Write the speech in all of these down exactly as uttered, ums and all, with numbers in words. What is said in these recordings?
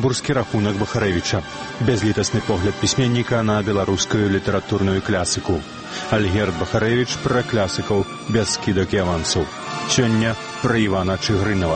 люксембургскі рахунак Бахарэвіча. Бязлітасны погляд пісьменніка на беларускую літаратурную класіку. Альгерд Бахарэвіч пра класікаў без скідак і авансаў. Сёння пра Івана Чыгрынава.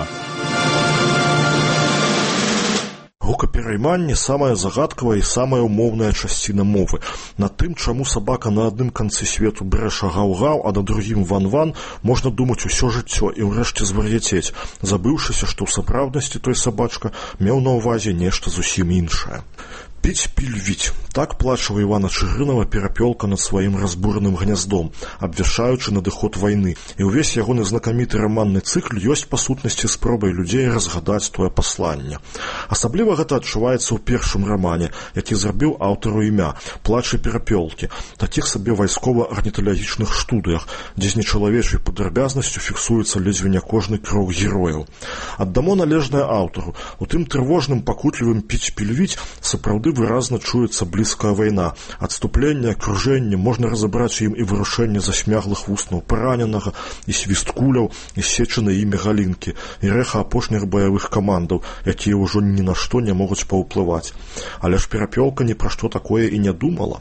Гукаперайманне – самая загадкавая і самая умоўная часціна мовы. На тым, чаму сабака на адным канцы свету брэша гаў-гаў, а на другім ван-ван, можна думаць усё жыццё і ўрэшце звар'яцець, забыўшыся, што ў сапраўднасці той сабачка меў на ўвазе нешта зусім іншае. Піць, пільвіць. Так плача ў Івана Чыгрынава перапёлка над сваім разбураным гняздом, абвяшчаючы надыход вайны. І ўвесь ягоны знакаміты раманны цыкл ёсць па сутнасці спробай людзей разгадаць тое пасланне. Асабліва гэта адчуваецца ў першым рамане, які зрабіў аўтару імя «Плачы перапёлкі», такіх сабе вайскова-арніталагічных студыях, дзе з нечалавечай падрабязнасцю фіксуецца ледзьве не кожны крок герояў. Аддамо належнае аўтару. У тым трывожным пакутлівым «піць-пільвіць» сапраўды выразна чуецца блізкая вайна. Адступленне, акружэнне, можна разабраць ім і вырушэнне засмяглых вуснаў параненага, і свіст куляў, і сечаны імі галінкі, і рэха апошніх баявых камандаў, якія ўжо ні на што не могуць паўплываць. Але ж перапёлка ні пра што такое і не думала.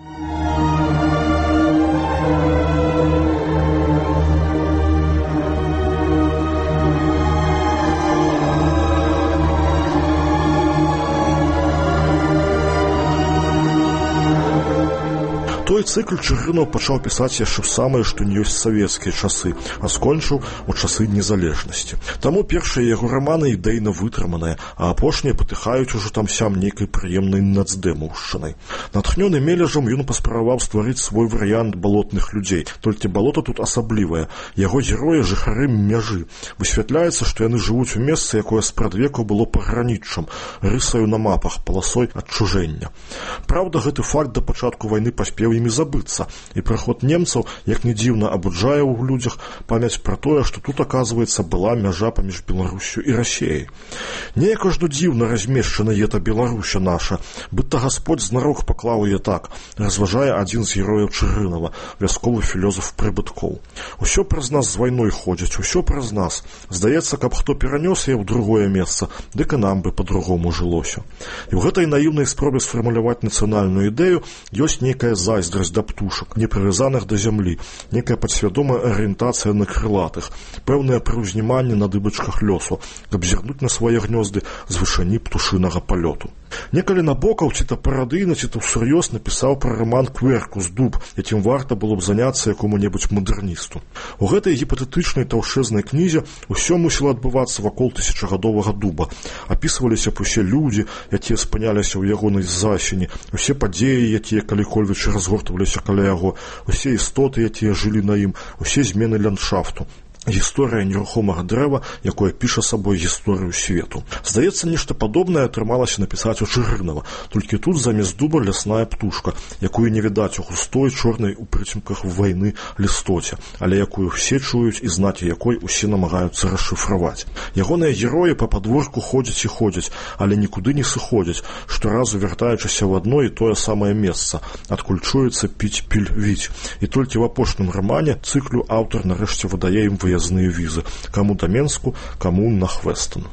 Той цыкл Чыгрынаў пачаў пісаць яшчэ ў самыя што не ёсць савецкія часы, а скончыў у часы незалежнасці. Таму першыя яго раманы ідэйна вытрыманыя, а апошнія патыхаюць ужо там-сям нейкай прыемнай нацдэмаўшчынай. Натхнёны мележам ён паспрабаваў стварыць свой варыянт балотных людзей, толькі балота тут асаблівае. Яго героі жыхары мяжы. Высвятляецца, што яны жывуць у месцы, якое спрадвеку было паграніччам, рысаю на мапах, паласой адчужэння. Праўда, гэты факт да пачатку вайны паспеў імі забыцца, і прыход немцаў, як не дзіўна, абуджае ў людзях памяць пра тое, што тут, аказваецца, была мяжа паміж Беларусю і Расіяй. Неяк аж дзіўна размешчана ета Беларуся наша, быдта Гасподь знарок паклаў яе так, разважае адзін з герояў Чыгрынава, вясковы філёзаф Прыбыткоў. Усё праз нас з вайной ходзіць, усё праз нас. Здаецца, каб хто перанёс яе ў другое месца, дык і нам бы па-другому жылося. І ў гэтай наіўнай спробе сфармуляваць нацыянальную ідэю ёсць нейкая зайздрасць да птушак, не прывязаных да зямлі, некая падсвядомая арыентацыя на крылатых, пэўнае прыўзніманне на дыбачках лёсу, каб зірнуць на свае гнёзды з вышыні птушынага палёту. Некалі Набокаў ці то парадыйна, ці то ўсур'ёз напісаў пра раман «Кверкус. Дуб», якім варта было б заняцца якому-небудзь мадэрністу. У гэтай гіпатэтычнай таўшэзнай кнізе ўсё мусіла адбывацца вакол тысячагадовага дуба. Апісваліся б усе людзі, якія спыняліся ў ягонай засені, усе падзеі, якія калікольвічы разгортваліся каля яго, усе істоты, якія жылі на ім, усе змены ландшафту. Гісторыя нерухомага дрэва, якое піша сабой гісторыю свету. Здаецца, нешта падобнае атрымалася напісаць у Чыгрынава, толькі тут замест дуба лясная птушка, якую не відаць у густой чорнай у прыцемках вайны лістоце, але якую все чуюць і знакі якой усе намагаюцца расшыфраваць. Ягоныя героі па падворку ходзяць і ходзяць, але нікуды не сыходзяць, шторазу вяртаючыся ў адно і тое самае месца, адкуль чуецца піць-пільвіць. І толькі ў апошнім рамане цыклю аўтар нарэшце выдае ім выязныя візы, каму да Менску, каму на Хвестон.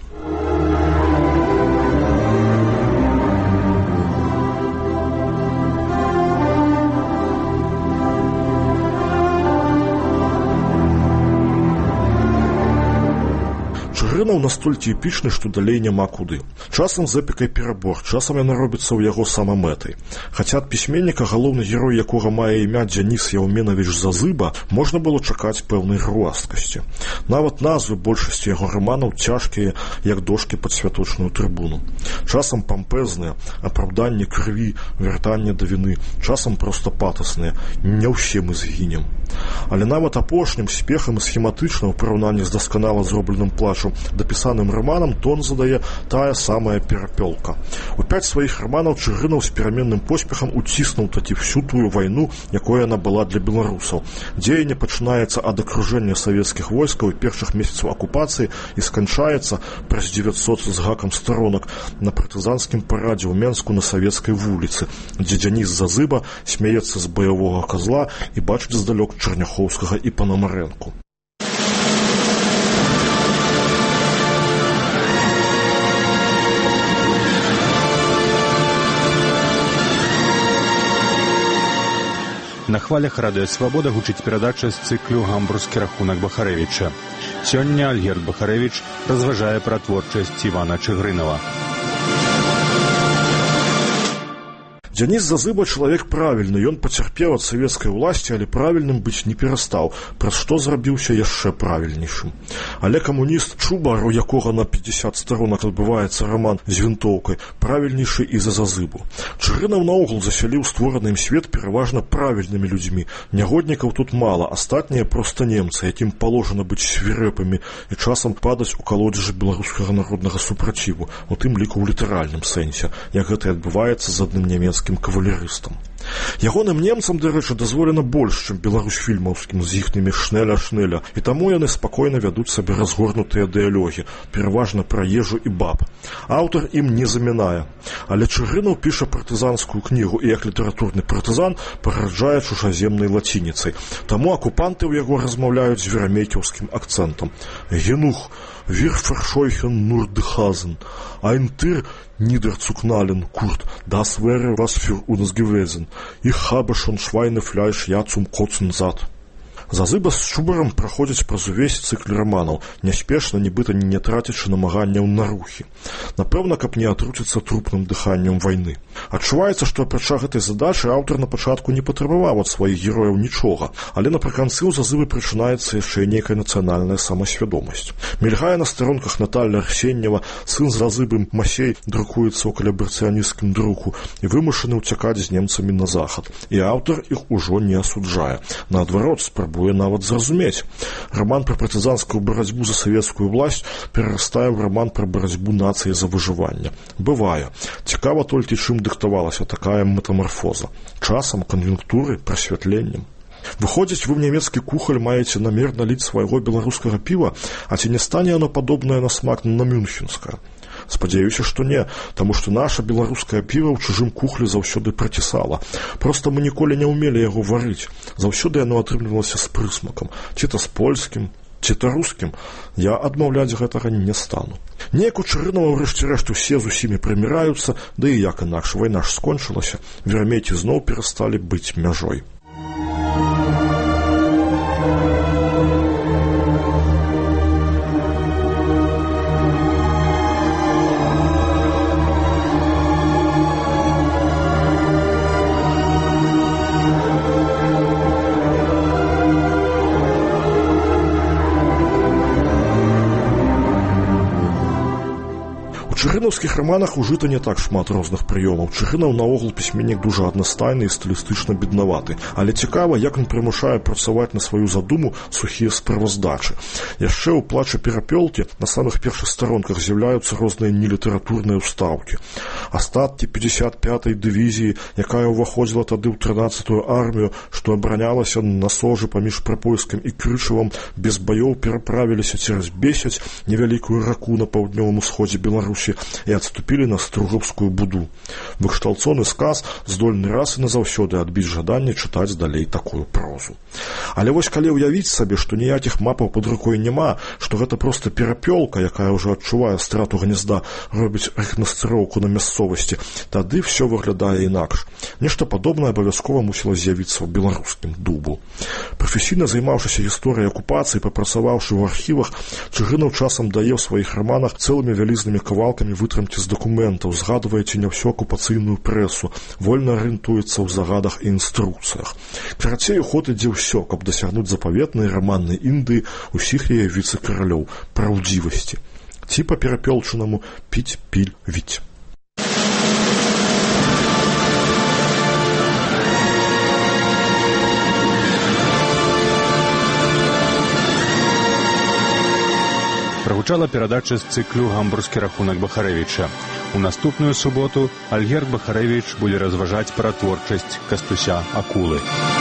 Чыгрынаў настолькі эпічны, што далей няма куды. Часам з эпікай перабор, часам яна робіцца ў яго самамэтай. Хаця ад пісьменніка, галоўны герой якога мае імя Дзяніс Яўменавіч Зазыба, можна было чакаць пэўнай груасткасці. Нават назвы большасці яго раманаў цяжкія, як дошкі пад святочную трыбуну. Часам пампэзныя, апраўданне крыві, вяртанне да віны, часам проста патасныя. Не ўсе мы згінем. Але нават апошнім спехам і схематычна ў параўнанні з дасканала зробленым плачам дапісаным раманам тон задае тая самая перапёлка. У пяць сваіх раманаў Чыгрынаў з пераменным поспехам уціснуў такі всю тую вайну, якой яна была для беларусаў. Дзеянне пачынаецца ад акружэння савецкіх войскаў і першых месяцаў акупацыі і сканчаецца праз дзевяцьсот з гакам сторонак на партызанскім парадзе ў Менску на Савецкай вуліцы, дзе Дзяніс Зазыба смяецца з баявога казла і бачыць здалёк Чарняхоўскага і Панамарэнку. На хвалях радыё «Свабода» гучыць перадача з цыклю «Гамбургскі рахунак Бахарэвіча». Сёння Альгерд Бахарэвіч разважае пра творчасць Івана Чыгрынава. Дзяніс Зазыба чалавек правільны, ён пацярпеў ад савецкай уласці, але правільным быць не перастаў, праз што зрабіўся яшчэ правільнейшым. Але камуніст Чубар, у якога на пятьдесят старонак адбываецца раман з вінтоўкай, правільнейшы і за Зазыбу. Чыгрынаў наогул засяліў створаны ім свет пераважна правільнымі людзьмі. Нягоднікаў тут мала, астатнія проста немцы, якім паложана быць свірэпамі і часам падаць у калодзежы беларускага народнага супраціву, у тым ліку ў літаральным сэнсе, як гэта адбываецца з адным нямецкім кавалерыстам. Ягоным немцам, дарэчы, дазволена больш, чым беларусфільмаўскім з іхнымі шнеля-шнеля, і таму яны спакойна вядуць сабе разгорнутыя дыялогі, пераважна пра ежу і баб. Аўтар ім не замінае. Але Чыгрынаў піша партызанскую кнігу і як літаратурны партызан параджае чужаземнай лацініцай. Таму акупанты ў яго размаўляюць з верамейкаўскім акцэнтам. Генух, wir verscheuchen nur die Hasen. Ein Tier niederzuknallen, Kurt, das wäre was für uns gewesen. Ich habe schon Schweinefleisch ja zum Kotzen satt. Зазыба з Чубарам праходзяць праз увесь цыкл раманаў, няспешна, нібыта не трацячы намаганняў на рухі. Напэўна, каб не атруціцца трупным дыханнем вайны. Адчуваецца, што апрача гэтай задачы аўтар на пачатку не патрабаваў ад сваіх герояў нічога, але напрыканцы ў Зазыбы прачынаецца яшчэ нейкая нацыянальная самасвядомасць. Мільгае на старонках Наталля Арсеньева, сын з Зазыбы Масей друкуецца ў калябрацыянісцкім друку і вымушаны ўцякаць з немцамі на захад. І аўтар іх ужо не асуджае. Наадварот, спрабуе нават зразумець. Раман пра партызанскую барацьбу за савецкую ўласць перарастае ў раман пра барацьбу нацыі за выжыванне. Бывае. Цікава толькі, чым дыктавалася такая метамарфоза. Часам, кан'юнктуры, прасвятленнем. Выходзіць, вы в нямецкі кухаль маеце намер наліць свайго беларускага піва, а ці не стане оно падобнае на смак на мюнхенскае? Спадзяюся, што не, таму што наша беларускае піва ў чужым кухлі заўсёды працісала. Проста мы ніколі не ўмелі яго варыць. Заўсёды яно атрымлівалася з прысмакам, ці то з польскім, ці то рускім. Я адмаўляць гэтага не стану. Неяк у Чыгрынава ўрэшце рэшт усе з усімі прыміраюцца, да і як інакш, вайна ж скончылася, верамейкі зноў перасталі быць мяжой. У чыгрынаўскіх раманах ужыта не так шмат розных прыёмаў. Чыгрынаў наогул пісьменнік дужа аднастайны і стылістычна беднаваты. Але цікава, як ён прымушае працаваць на сваю задуму сухія справаздачы. Яшчэ ў плачы перапёлкі на самых першых старонках з'яўляюцца розныя нелітаратурныя ўстаўкі. Астаткі пятьдесят пятай дывізіі, якая ўваходзіла тады ў трынаццатую армію, што абаранялася на сожы паміж Прапольскім і Крычавам, без баёў пераправіліся цераз Бесяць, невялікую раку на паўднёвым усходзе Беларусі, і адступілі на Стругаўскую буду. Выкшталцоны сказ здольны раз і назаўсёды адбіць жаданне чытаць далей такую прозу. Але вось калі ўявіць сабе, што ніякіх мапаў пад рукой няма, што гэта проста перапёлка, якая ўжо адчувае страту гнязда, робіць рэканструоўку на мясцовасці, тады ўсё выглядае інакш. Нешта падобнае абавязкова мусіла з'явіцца ў беларускім дубу. Прафесійна займаўшыся гісторыяй акупацыі, папрацаваўшы ў архівах, Чыгрынаў часам дае ў сваіх раманах цэлымі вялізнымі кавалкамі вытрымкі з дакументаў, згадвае ці не ўсё акупацыйную прэсу, вольна арыентуецца ў загадах і інструкцыях. Карацей, у ход ідзе ўсё, каб дасягнуць запаветнай раманнай Індыі усіх яе віцэ-каралёў, праўдзівасці. Ці па-перапёлчанаму піць, піль, віць. Прагучала перадача з цыклю «Гамбургскі рахунак Бахарэвіча». У наступную суботу Альгерд Бахарэвіч будзе разважаць пра творчасць Кастуся Акулы.